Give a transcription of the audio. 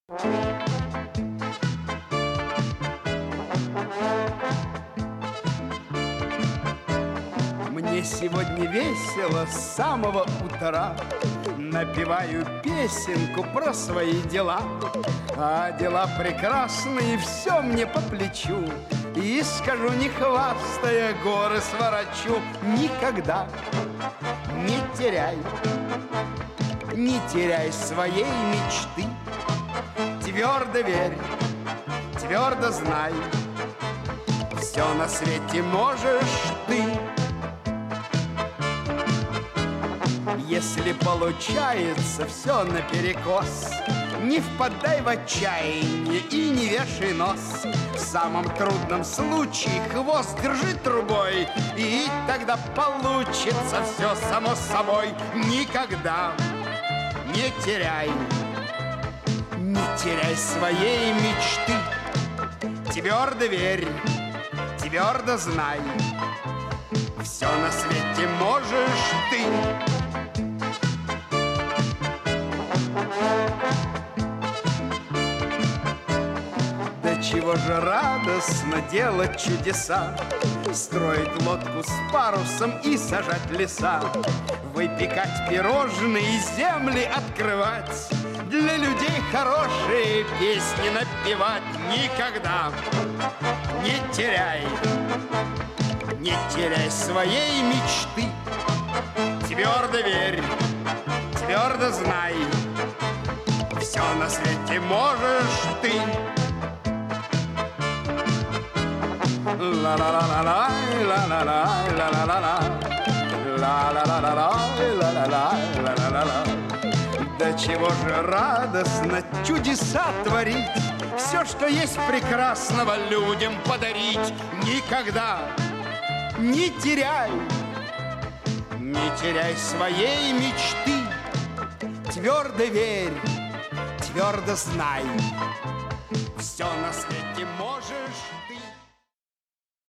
Мне сегодня весело с самого утра. Напеваю песенку про свои дела. А дела прекрасные, все мне по плечу. И скажу, не хвастая, горы сворочу. Никогда не теряй своей мечты. Твердо верь, твердо знай, все на свете можешь ты. Если получается все наперекос, не впадай в отчаяние и не вешай нос. В самом трудном случае хвост держи трубой, и тогда получится все само собой. Никогда не теряй своей мечты. Твердо верь, твердо знай, все на свете можешь ты. Да чего же радостно делать чудеса, строить лодку с парусом и сажать леса, выпекать пирожные, земли открывать, для людей хорошие песни напевать. Никогда не теряй своей мечты. Твердо верь, твердо знай, все на свете можешь ты. Ла-ла-ла-ла-ла, ла-ла-ла-ла-ла-ла, ла-ла-ла-ла-ла, ла-ла-ла-ла. Да чего же радостно чудеса творить, все, что есть прекрасного, людям подарить. Никогда не теряй своей мечты. Твердо верь, твердо знай, все на свете можешь ты.